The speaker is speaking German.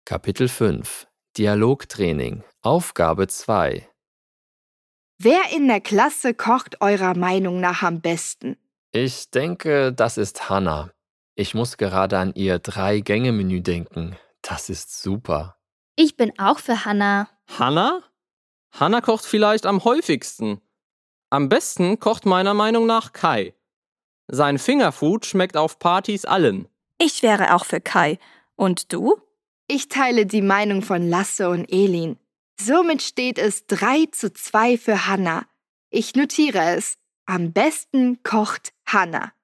Kapitel 5 Dialogtraining Aufgabe 2 Wer in der Klasse kocht eurer Meinung nach am besten? Ich denke, das ist Hannah. Ich muss gerade an ihr 3-Gänge-Menü denken. Das ist super. Ich bin auch für Hannah. Hannah? Hannah kocht vielleicht am häufigsten. Am besten kocht meiner Meinung nach Kai. Sein Fingerfood schmeckt auf Partys allen. Ich wäre auch für Kai. Und du? Ich teile die Meinung von Lasse und Elin. Somit steht es 3:2 für Hannah. Ich notiere es. Am besten kocht Hannah.